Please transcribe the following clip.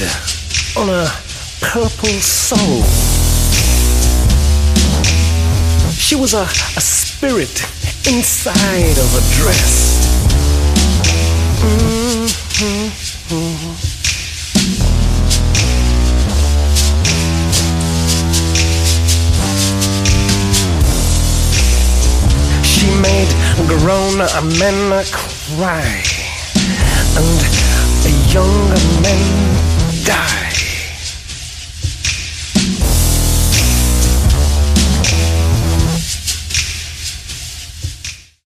on a purple soul. She was a spirit inside of a dress. She made grown men cry and young men die.